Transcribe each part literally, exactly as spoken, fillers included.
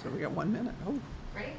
So we got one minute. Oh. Ready?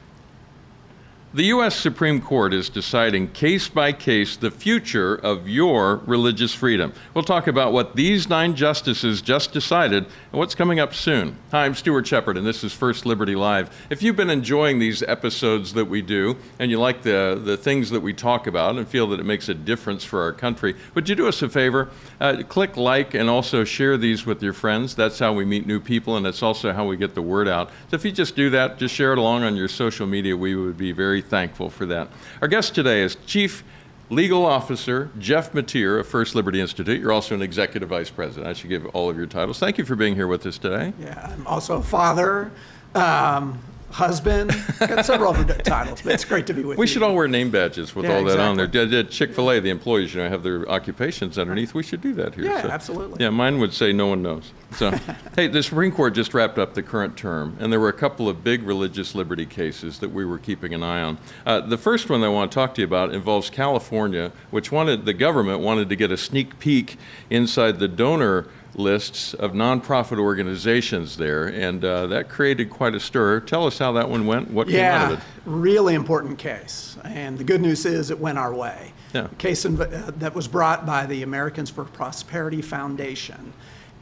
The U S Supreme Court is deciding case by case the future of your religious freedom. We'll talk about what these nine justices just decided and what's coming up soon. Hi, I'm Stuart Shepard, and this is First Liberty Live. If you've been enjoying these episodes that we do and you like the, the things that we talk about and feel that it makes a difference for our country, would you do us a favor? Uh, click like and also share these with your friends. That's how we meet new people, and it's also how we get the word out. So if you just do that, just share it along on your social media, we would be very thankful for that. Our guest today is Chief Legal Officer Jeff Mateer of First Liberty Institute. You're also an Executive Vice President. I should give all of your titles. Thank you for being here with us today. Yeah, I'm also a father, um, husband, got several other titles, but it's great to be with we you. We should all wear name badges with yeah, all that exactly. on there. Chick-fil-A, the employees, you know, have their occupations underneath. We should do that here. Yeah, so, absolutely. Yeah, mine would say no one knows. So, hey, the Supreme Court just wrapped up the current term, and there were a couple of big religious liberty cases that we were keeping an eye on. Uh, the first one I want to talk to you about involves California, which wanted, the government wanted to get a sneak peek inside the donor lists of nonprofit organizations there, and uh, that created quite a stir. Tell us how that one went, what came yeah, out of it. Really important case, and the good news is it went our way. Yeah. A case in, uh, that was brought by the Americans for Prosperity Foundation,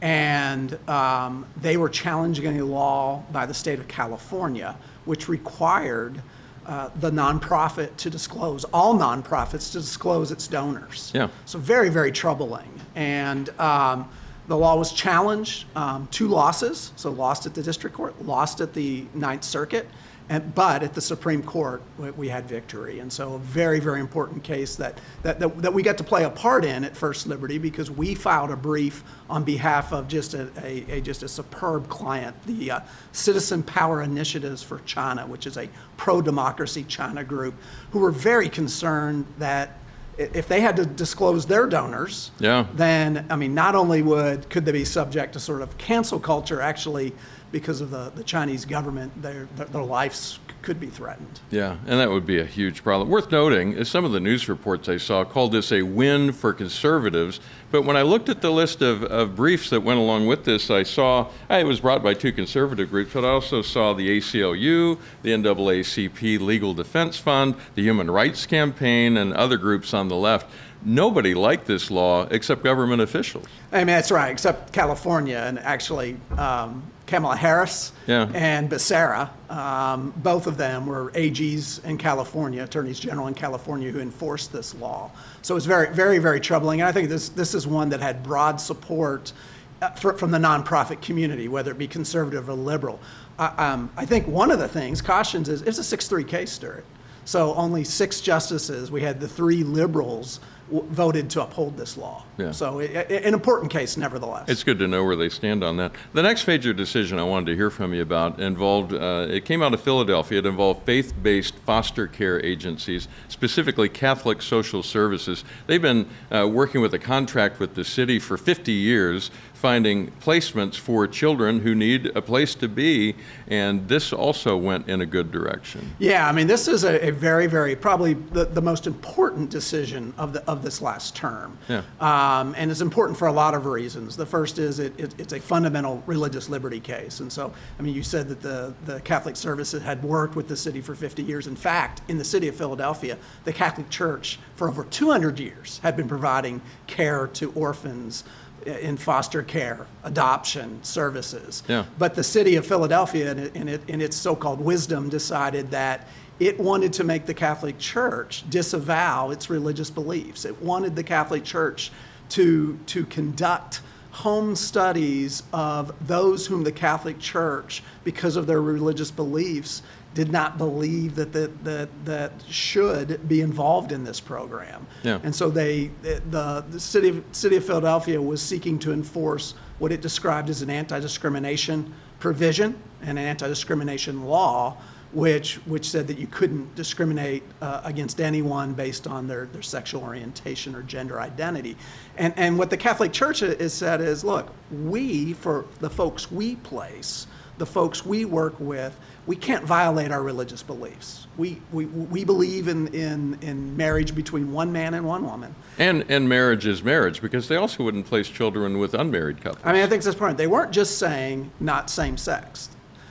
and um, they were challenging a law by the state of California, which required uh, the nonprofit to disclose, all nonprofits to disclose its donors. Yeah. So very, very troubling. And um, the law was challenged, um, two losses, so lost at the district court, lost at the Ninth Circuit, and, but at the Supreme Court, we, we had victory. And so a very, very important case that, that, that, that we got to play a part in at First Liberty, because we filed a brief on behalf of just a, a, a just a superb client, the uh, Citizen Power Initiatives for China, which is a pro-democracy China group, who were very concerned that if they had to disclose their donors, yeah. then, I mean, not only would could they be subject to sort of cancel culture, actually, because of the, the Chinese government, their, their, their lives could be threatened. Yeah, and that would be a huge problem. Worth noting is some of the news reports I saw called this a win for conservatives, but when I looked at the list of, of briefs that went along with this, I saw, it was brought by two conservative groups, but I also saw the A C L U, the N double A C P Legal Defense Fund, the Human Rights Campaign, and other groups on the left. Nobody liked this law except government officials. I mean, that's right, except California, and actually um, Kamala Harris yeah. and Becerra, um, both of them were A Gs in California, attorneys general in California, who enforced this law. So it's very, very, very troubling. And I think this, this is one that had broad support uh, for, from the nonprofit community, whether it be conservative or liberal. Uh, um, I think one of the things, cautions, is it's a six three case, Stuart. So only six justices, we had the three liberals, w voted to uphold this law. Yeah. So it, it, an important case, nevertheless. It's good to know where they stand on that. The next major decision I wanted to hear from you about involved, uh, it came out of Philadelphia. It involved faith-based foster care agencies, specifically Catholic Social Services. They've been uh, working with a contract with the city for fifty years, finding placements for children who need a place to be, and this also went in a good direction. Yeah, I mean, this is a, a very, very, probably the, the most important decision of the of this last term. Yeah. Um, and it's important for a lot of reasons. The first is it, it, it's a fundamental religious liberty case. And so, I mean, you said that the, the Catholic Services had worked with the city for fifty years. In fact, in the city of Philadelphia, the Catholic Church for over two hundred years had been providing care to orphans in foster care, adoption services. Yeah. But the city of Philadelphia, in, it, in, it, in its so-called wisdom, decided that it wanted to make the Catholic Church disavow its religious beliefs. It wanted the Catholic Church to, to conduct home studies of those whom the Catholic Church, because of their religious beliefs, did not believe that that that, that should be involved in this program. Yeah. And so they the, the city of, city of Philadelphia was seeking to enforce what it described as an anti-discrimination provision and an anti-discrimination law, which which said that you couldn't discriminate uh, against anyone based on their, their sexual orientation or gender identity. And and what the Catholic Church has said is, look, we, for the folks we place, the folks we work with, we can't violate our religious beliefs. We, we, we believe in, in, in marriage between one man and one woman. And, and marriage is marriage, because they also wouldn't place children with unmarried couples. I mean, I think that's important. They weren't just saying not same sex.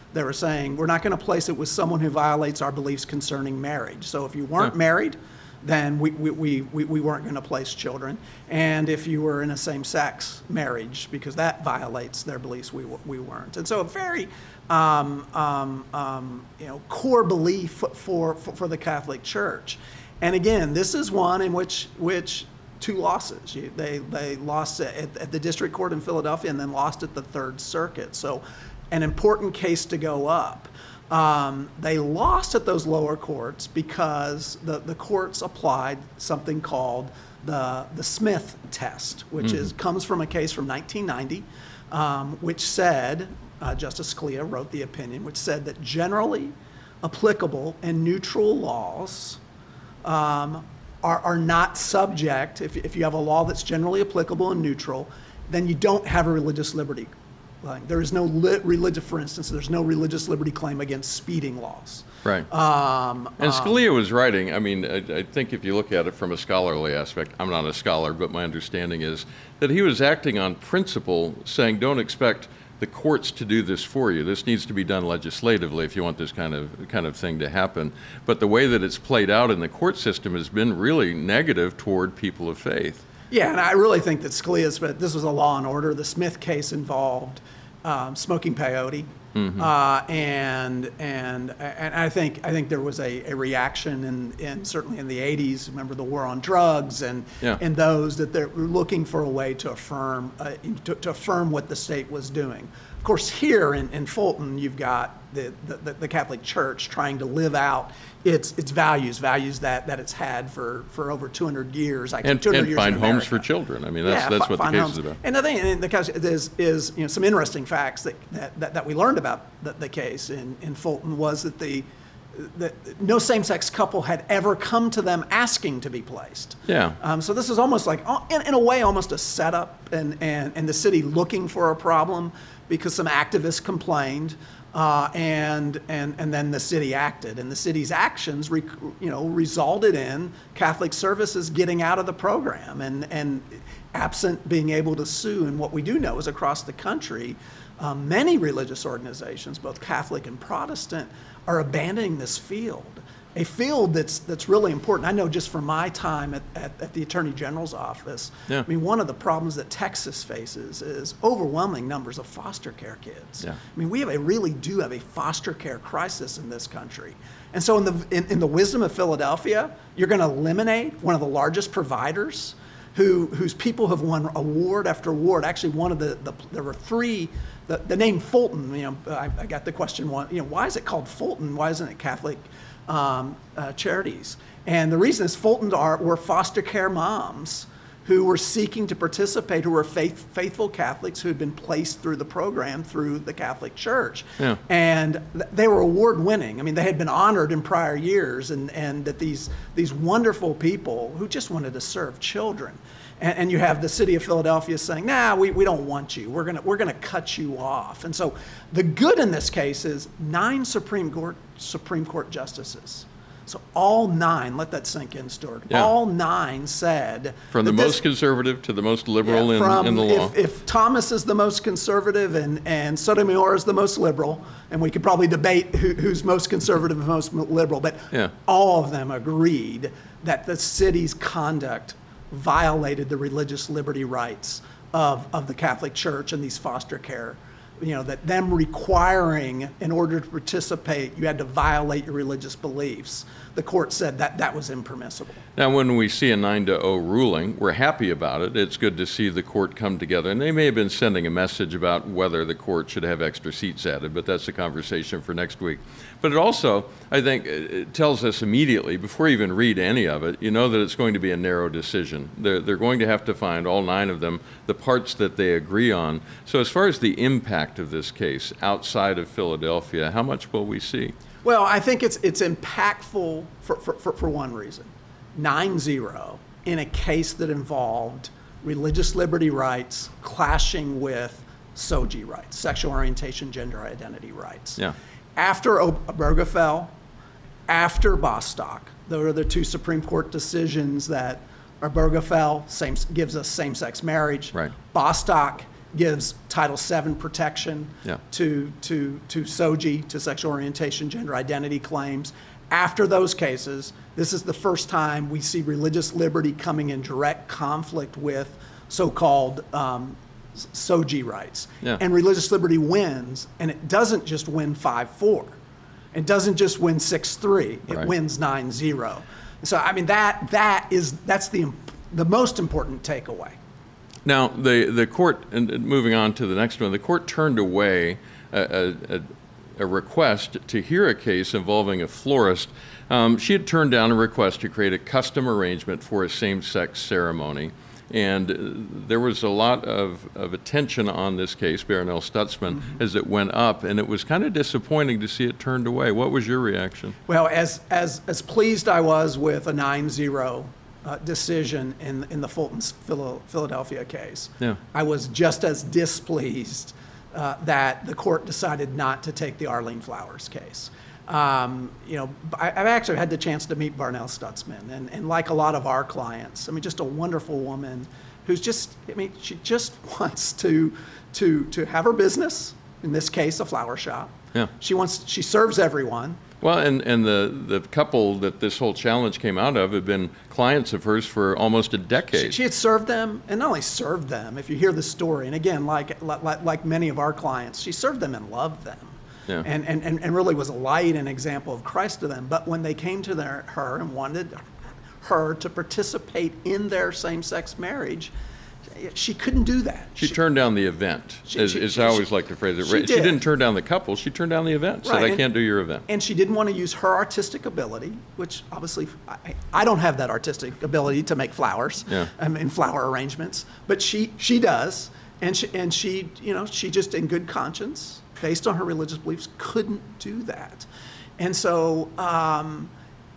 They were saying, we're not going to place it with someone who violates our beliefs concerning marriage. So if you weren't Huh. married, then we, we, we, we we weren't going to place children. And if you were in a same-sex marriage, because that violates their beliefs, we, we weren't. And so a very um, um, um, you know, core belief for, for, for the Catholic Church. And again, this is one in which, which two losses. You, they, they lost at, at the district court in Philadelphia and then lost at the Third Circuit. So an important case to go up. Um, they lost at those lower courts because the, the courts applied something called the, the Smith test, which mm-hmm. is comes from a case from nineteen ninety, um, which said, uh, Justice Scalia wrote the opinion, which said that generally applicable and neutral laws um, are, are not subject, if, if you have a law that's generally applicable and neutral, then you don't have a religious liberty. Like, there is no lit religious, for instance, there's no religious liberty claim against speeding laws. Right. Um, and um, Scalia was writing, I mean, I, I think if you look at it from a scholarly aspect, I'm not a scholar, but my understanding is that he was acting on principle, saying don't expect the courts to do this for you. This needs to be done legislatively if you want this kind of kind of thing to happen. But the way that it's played out in the court system has been really negative toward people of faith. Yeah, and I really think that Scalia's, but this was a law and order. The Smith case involved um, smoking peyote, mm-hmm. uh, and and and I think I think there was a, a reaction in, in certainly in the eighties. Remember the war on drugs, and yeah. and those that they're looking for a way to affirm uh, to, to affirm what the state was doing. Of course, here in, in Fulton, you've got the, the, the Catholic Church trying to live out its its values, values that, that it's had for, for over two hundred years. Actually, and two hundred and years find in homes America. for children. I mean, that's yeah, that's fi- what the find case homes. is about. And the thing, and the case is, is you know, some interesting facts that, that, that, that we learned about the, the case in, in Fulton was that the that no same-sex couple had ever come to them asking to be placed. Yeah. Um, so this is almost like, in, in a way, almost a setup, and, and, and the city looking for a problem because some activists complained, uh, and and and then the city acted, and the city's actions, rec- you know, resulted in Catholic Services getting out of the program, and and absent being able to sue. And what we do know is across the country, um, many religious organizations, both Catholic and Protestant, are abandoning this field. A field that's that's really important. I know just from my time at, at, at the Attorney General's office, yeah. I mean, one of the problems that Texas faces is overwhelming numbers of foster care kids. Yeah. I mean, we have a really do have a foster care crisis in this country. And so in the in, in the wisdom of Philadelphia, you're going to eliminate one of the largest providers who whose people have won award after award. Actually, one of the, the there were three, the, the name Fulton, you know, I, I got the question, one, you know, why is it called Fulton? Why isn't it Catholic Um, uh, charities? And the reason is Fulton are, were foster care moms who were seeking to participate, who were faith, faithful Catholics who had been placed through the program through the Catholic Church. Yeah. And th- they were award winning. I mean, they had been honored in prior years, and, and that these, these wonderful people who just wanted to serve children. And, and you have the city of Philadelphia saying, nah, we, we don't want you. We're gonna, we're gonna cut you off. And so the good in this case is nine Supreme Court, Supreme Court justices. So all nine, let that sink in, Stuart. Yeah. All nine said. From the that most this, conservative to the most liberal yeah, in, from in the law. If, if Thomas is the most conservative and, and Sotomayor is the most liberal, and we could probably debate who, who's most conservative and most liberal, but Yeah. all of them agreed that the city's conduct violated the religious liberty rights of, of the Catholic Church and these foster care, you know, that them requiring, in order to participate, you had to violate your religious beliefs. The court said that that was impermissible. Now, when we see a nine to oh ruling, we're happy about it. It's good to see the court come together. And they may have been sending a message about whether the court should have extra seats added, but that's a conversation for next week. But it also, I think, it tells us immediately, before you even read any of it, you know that it's going to be a narrow decision. They're, they're going to have to find, all nine of them, the parts that they agree on. So as far as the impact of this case outside of Philadelphia, how much will we see? Well, I think it's it's impactful for, for, for, for one reason. nine zero in a case that involved religious liberty rights clashing with S O G I rights, sexual orientation, gender identity rights. Yeah. After Obergefell, after Bostock, those are the two Supreme Court decisions that Obergefell same, gives us same-sex marriage. Right. Bostock gives Title seven protection Yeah. to, to, to S O G I, to sexual orientation, gender identity claims. After those cases, this is the first time we see religious liberty coming in direct conflict with so-called um, S O G I rights. Yeah. And religious liberty wins, and it doesn't just win five four. It doesn't just win six three. It Right. wins nine zero. So, I mean, that that is, that's the, the most important takeaway. Now, the, the court, and moving on to the next one, the court turned away a, a, a request to hear a case involving a florist. Um, she had turned down a request to create a custom arrangement for a same-sex ceremony. And uh, there was a lot of, of attention on this case, Barronelle Stutzman, mm-hmm. as it went up, and it was kind of disappointing to see it turned away. What was your reaction? Well, as, as, as pleased I was with a nine zero uh, decision in, in the Fulton Philadelphia case, yeah. I was just as displeased uh, that the court decided not to take the Arlene Flowers case. Um, you know, I, I've actually had the chance to meet Barronelle Stutzman, and, and like a lot of our clients, I mean, just a wonderful woman who's just, I mean, she just wants to, to, to have her business, in this case, a flower shop. Yeah. She wants, she serves everyone. Well, and, and the, the couple that this whole challenge came out of have been clients of hers for almost a decade. She, she had served them, and not only served them, if you hear the story, and again, like, like, like many of our clients, she served them and loved them. Yeah. And, and, and really was a light and example of Christ to them. But when they came to their, her and wanted her to participate in their same-sex marriage, she couldn't do that. She, she turned down the event, she, as, she, as I always she, like to phrase it. She, she did. didn't turn down the couple, she turned down the event, said, right. I and, can't do your event. And she didn't want to use her artistic ability, which obviously, I, I don't have that artistic ability to make flowers yeah. um, and flower arrangements, but she, she does. And she, and she, you know, she just in good conscience, based on her religious beliefs, couldn't do that. And so um,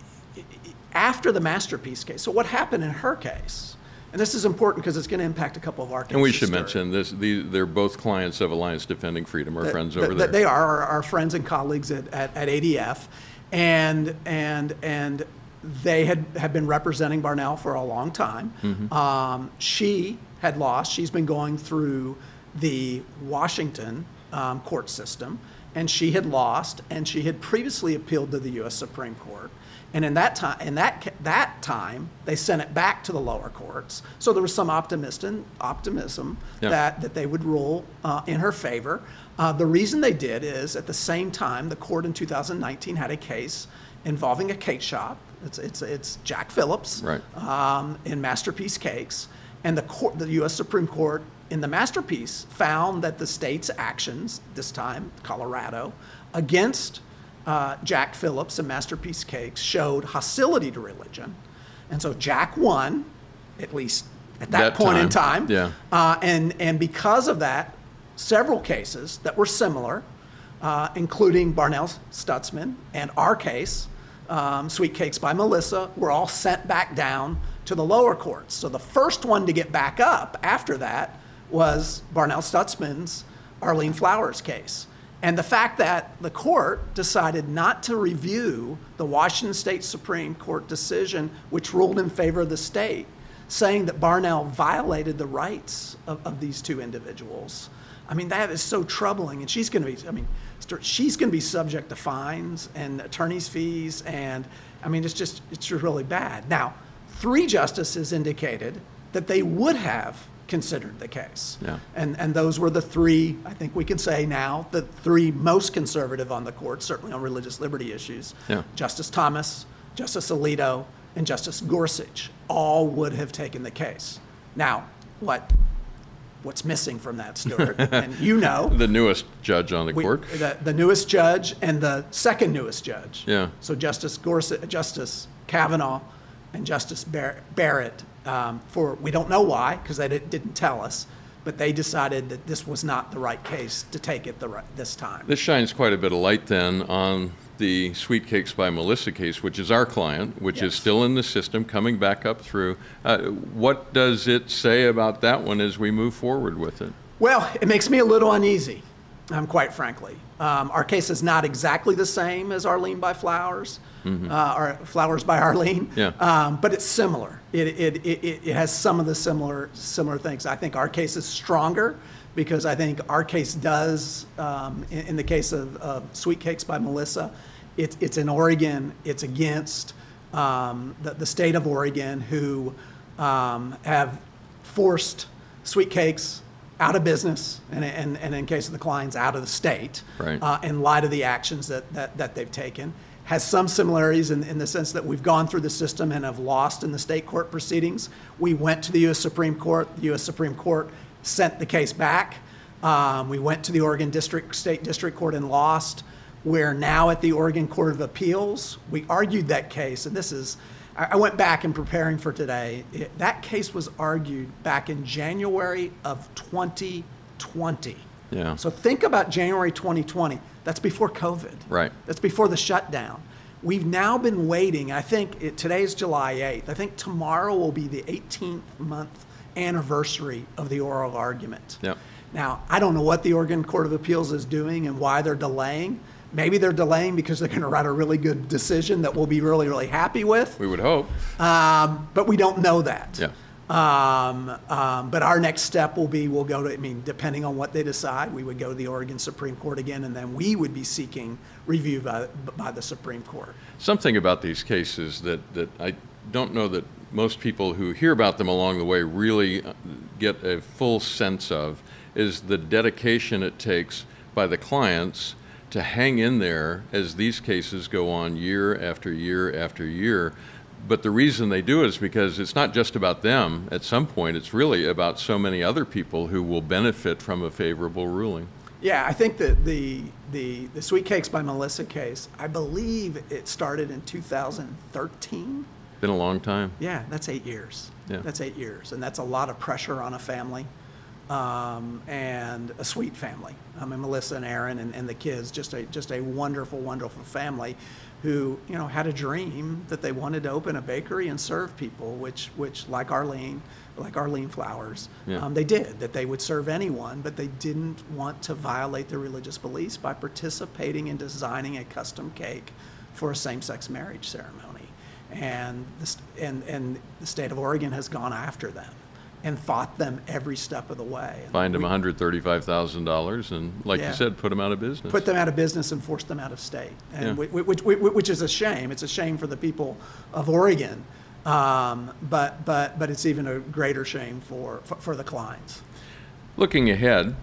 after the Masterpiece case, so what happened in her case, and this is important because it's going to impact a couple of our cases. And we should story. mention this, these, they're both clients of Alliance Defending Freedom, our that, friends that, over that there. They are our, our friends and colleagues at, at, at A D F. And, and, and they had, had been representing Barronelle for a long time. Mm-hmm. um, she had lost. She's been going through the Washington um, court system, and she had lost, and she had previously appealed to the U S Supreme Court. And in that time, in that that time, they sent it back to the lower courts. So there was some optimism, optimism yeah. that that they would rule uh, in her favor. Uh, the reason they did is at the same time, the court in two thousand nineteen had a case involving a cake shop. It's it's it's Jack Phillips right. um, in Masterpiece Cakes, and the court, the U S Supreme Court in the Masterpiece found that the state's actions, this time Colorado, against uh, Jack Phillips and Masterpiece Cakes showed hostility to religion, and so Jack won, at least at that, that point time. in time. Yeah. Uh, and and because of that, several cases that were similar, uh, including Barronelle Stutzman and our case, um, Sweet Cakes by Melissa, were all sent back down to the lower courts. So the first one to get back up after that was Barronelle Stutzman's Arlene Flowers case. And the fact that the court decided not to review the Washington State Supreme Court decision, which ruled in favor of the state, saying that Barronelle violated the rights of, of these two individuals. I mean, that is so troubling. And she's going to be, I mean, she's going to be subject to fines and attorney's fees. And I mean, it's just, it's just really bad. Now, three justices indicated that they would have considered the case. Yeah. And, and those were the three, I think we can say now, the three most conservative on the court, certainly on religious liberty issues. Yeah. Justice Thomas, Justice Alito, and Justice Gorsuch all would have taken the case. Now, what what's missing from that, Stuart? And you know. The newest judge on the we, court. The, the newest judge and the second newest judge. Yeah. So Justice Gorsuch, Justice Kavanaugh, and Justice Bar- Barrett, um, for we don't know why, because they did, didn't tell us, but they decided that this was not the right case to take it the right, this time. This shines quite a bit of light then on the Sweet Cakes by Melissa case, which is our client, which Yes. is still in the system, coming back up through. Uh, what does it say about that one as we move forward with it? Well, it makes me a little uneasy, um, quite frankly. Um, our case is not exactly the same as Arlene by Flowers, mm-hmm. uh, or Flowers by Arlene, yeah. um, but it's similar. It, it, it, it has some of the similar, similar things. I think our case is stronger because I think our case does, um, in, in the case of, of Sweet Cakes by Melissa, it's, it's in Oregon, it's against um, the, the state of Oregon, who um, have forced Sweet Cakes out of business, and, and, and in case of the Kleins, out of the state, right. uh, in light of the actions that, that, that they've taken. Has some similarities in, in the sense that we've gone through the system and have lost in the state court proceedings. We went to the U S Supreme Court. The U S Supreme Court sent the case back. Um, we went to the Oregon District, State District Court and lost. We're now at the Oregon Court of Appeals. We argued that case, and this is, I, I went back in preparing for today. It, that case was argued back in January of twenty twenty. Yeah. So think about January twenty twenty. That's before COVID. Right. That's before the shutdown. We've now been waiting. I think it, today's July eighth. I think tomorrow will be the eighteenth month anniversary of the oral argument. Yep. Now, I don't know what the Oregon Court of Appeals is doing and why they're delaying. Maybe they're delaying because they're going to write a really good decision that we'll be really, really happy with. We would hope. Um, but we don't know that. Yeah. Um, um, but our next step will be, we'll go to, I mean, depending on what they decide, we would go to the Oregon Supreme Court again, and then we would be seeking review by, by the Supreme Court. Something about these cases that, that I don't know that most people who hear about them along the way really get a full sense of is the dedication it takes by the clients to hang in there as these cases go on year after year after year. But the reason they do it is because it's not just about them. At some point, it's really about so many other people who will benefit from a favorable ruling. Yeah, I think that the, the, the Sweet Cakes by Melissa case, I believe it started in two thousand thirteen. Been a long time. Yeah, that's eight years. Yeah. That's eight years. And that's a lot of pressure on a family, um, and a sweet family. I mean, Melissa and Aaron and, and the kids, just a, just a wonderful, wonderful family who, you know, had a dream that they wanted to open a bakery and serve people, which, which like Arlene, like Arlene Flowers, Yeah. um, they did, that they would serve anyone, but they didn't want to violate their religious beliefs by participating in designing a custom cake for a same-sex marriage ceremony. And the, st- and, and the state of Oregon has gone after them and fought them every step of the way. And Fined them we one hundred thirty-five thousand dollars and, like Yeah. you said, put them out of business. Put them out of business and forced them out of state, and Yeah. which, which, which, which is a shame. It's a shame for the people of Oregon, um, but, but, but it's even a greater shame for, for, for the Kleins. Looking ahead,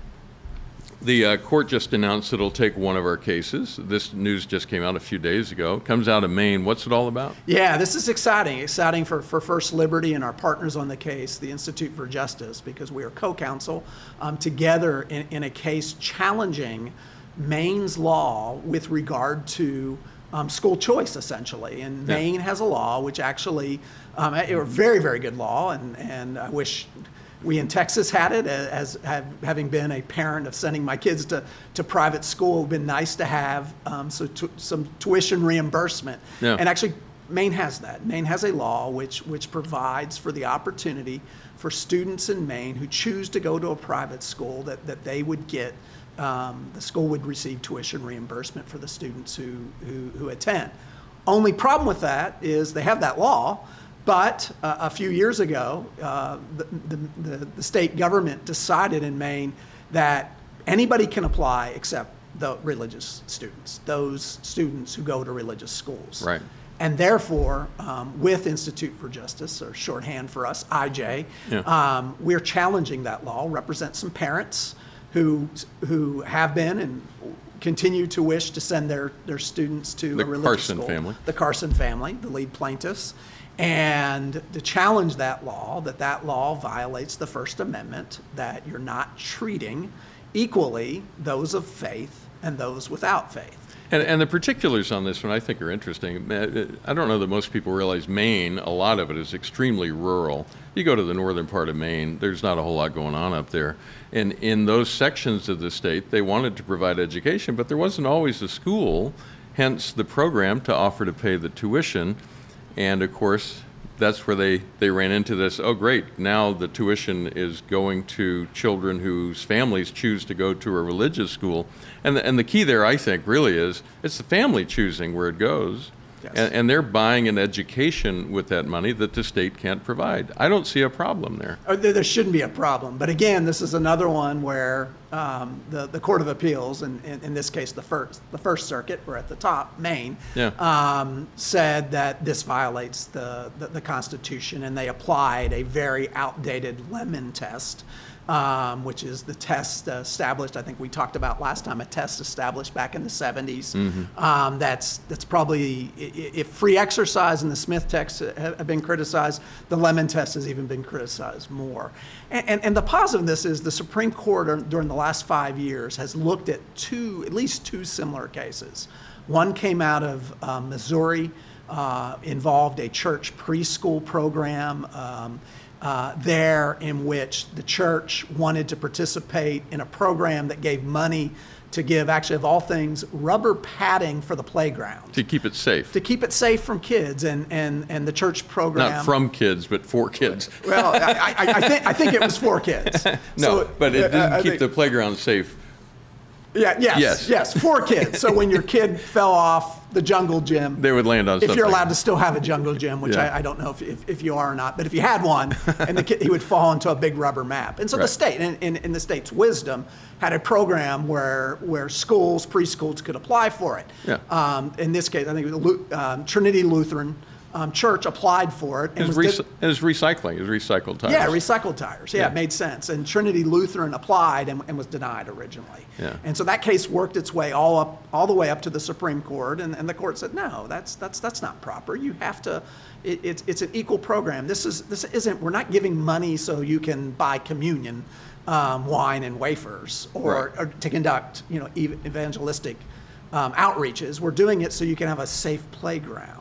the uh, court just announced it'll take one of our cases. This news just came out a few days ago. Comes out of Maine. What's it all about? Yeah, this is exciting. Exciting for, for First Liberty and our partners on the case, the Institute for Justice, because we are co-counsel um, together in, in a case challenging Maine's law with regard to um, school choice, essentially. And Yeah. Maine has a law which actually, um, a very, very good law, and, and I wish we in Texas had it, as, as have, having been a parent of sending my kids to, to private school. It would have been nice to have um, so tu- some tuition reimbursement. Yeah. And actually, Maine has that. Maine has a law which, which provides for the opportunity for students in Maine who choose to go to a private school that, that they would get, um, the school would receive tuition reimbursement for the students who, who, who attend. Only problem with that is they have that law, but uh, a few years ago, uh, the, the, the, the state government decided in Maine that anybody can apply except the religious students, those students who go to religious schools. Right. And therefore, um, with Institute for Justice, or shorthand for us, I J, Yeah. um, we're challenging that law, represent some parents who, who have been and continue to wish to send their, their students to The a religious Carson school. family. The Carson family, the lead plaintiffs, and to challenge that law, that that law violates the First Amendment, that you're not treating equally those of faith and those without faith. And, and the particulars on this one I think are interesting. I don't know that most people realize Maine, a lot of it is extremely rural. You go to the northern part of Maine, there's not a whole lot going on up there. And in those sections of the state, they wanted to provide education, but there wasn't always a school, hence the program to offer to pay the tuition. And of course, that's where they, they ran into this, oh great, now the tuition is going to children whose families choose to go to a religious school. And the, and the key there, I think, really is, it's the family choosing where it goes. Yes. And, and they're buying an education with that money that the state can't provide. I don't see a problem there. Uh, There there shouldn't be a problem. But again, this is another one where um, the, the Court of Appeals, and in, in this case, the first, the First Circuit, we're at the top, Maine, Yeah. um, said that this violates the, the, the Constitution, and they applied a very outdated Lemon test, um, which is the test uh, established, I think we talked about last time, a test established back in the seventies. Mm-hmm. Um, that's, that's probably, i- i- if free exercise and the Smith tests have have been criticized, the Lemon test has even been criticized more. And, and, and the positive of this is the Supreme Court dur- during the last five years has looked at two, at least two similar cases. One came out of um, Missouri, uh, involved a church preschool program um, uh, there in which the church wanted to participate in a program that gave money to give, actually of all things, rubber padding for the playground To keep it safe. to keep it safe from kids, and, and, and the church program. Not from kids, but for kids. Well, I, I, I think I think it was for kids. No, So, but it uh, didn't I keep think- the playground safe. Yeah, yes, Yes. yes, for kids. So when your kid fell off the jungle gym, They would land on if something. you're allowed to still have a jungle gym, which Yeah. I, I don't know if, if, if you are or not, but if you had one, and the kid, he would fall into a big rubber map. And so the Right. state, in, in, in the state's wisdom, had a program where where schools, preschools could apply for it. Yeah. Um, in this case, I think it was Lu- um, Trinity Lutheran um, Church applied for it. It was, was rec- di- it was recycling. It was recycled tires. yeah, recycled tires. Yeah, Yeah. it made sense. And Trinity Lutheran applied and, and was denied originally. Yeah. And so that case worked its way all up, all the way up to the Supreme Court, and, and the court said, no, that's that's that's not proper. You have to. It, it's it's an equal program. This is this isn't. We're not giving money so you can buy communion, um, wine and wafers, or, Right. or to conduct you know ev- evangelistic um, outreaches. We're doing it so you can have a safe playground.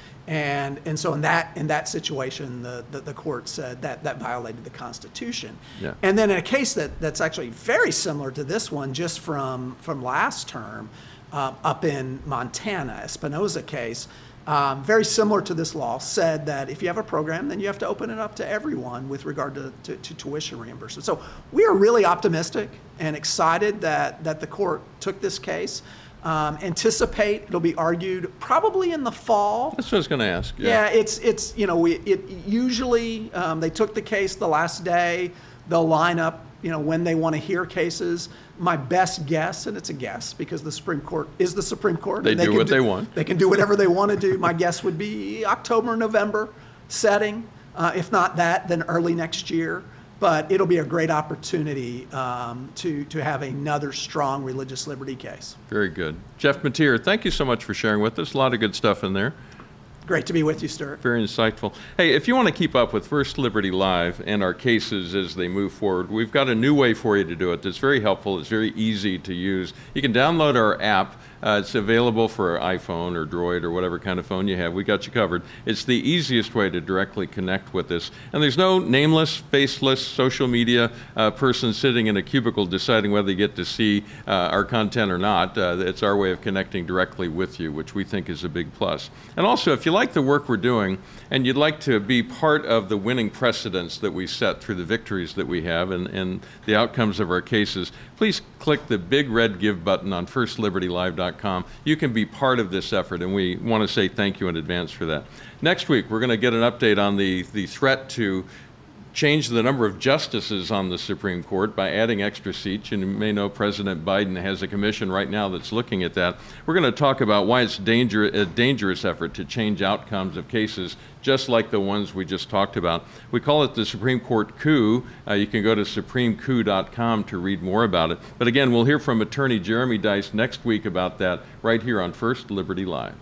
And, and so in that, in that situation, the, the, the court said that that violated the Constitution. Yeah. And then in a case that, that's actually very similar to this one, just from, from last term, um, up in Montana, Espinoza case, um, very similar to this law, said that if you have a program, then you have to open it up to everyone with regard to, to, to tuition reimbursement. So we are really optimistic and excited that, that the court took this case. Um, anticipate it'll be argued probably in the fall. That's what I was going to ask. Yeah, it's it's you know we it usually um, they took the case the last day. They'll line up you know when they want to hear cases. My best guess, and it's a guess because the Supreme Court is the Supreme Court. They and do can what they want. They can do whatever they want to do. My guess would be October, November setting. Uh, if not that, then early next year. But it'll be a great opportunity um, to to have another strong religious liberty case. Very good. Jeff Mateer, thank you so much for sharing with us. A lot of good stuff in there. Great to be with you, Stuart. Very insightful. Hey, if you want to keep up with First Liberty Live and our cases as they move forward, we've got a new way for you to do it that's very helpful. It's very easy to use. You can download our app. Uh, it's available for iPhone or Droid or whatever kind of phone you have. We got you covered. It's the easiest way to directly connect with us. And there's no nameless, faceless social media uh, person sitting in a cubicle deciding whether you get to see uh, our content or not. Uh, it's our way of connecting directly with you, which we think is a big plus. And also, if you like the work we're doing and you'd like to be part of the winning precedents that we set through the victories that we have and, and the outcomes of our cases, please click the big red Give button on first liberty live dot com. You can be part of this effort, and we want to say thank you in advance for that. Next week, we're going to get an update on the, the threat to change the number of justices on the Supreme Court by adding extra seats. And you may know President Biden has a commission right now that's looking at that. We're going to talk about why it's danger, a dangerous effort to change outcomes of cases just like the ones we just talked about. We call it the Supreme Court coup. Uh, you can go to supreme coup dot com to read more about it. But again, we'll hear from attorney Jeremy Dice next week about that right here on First Liberty Live.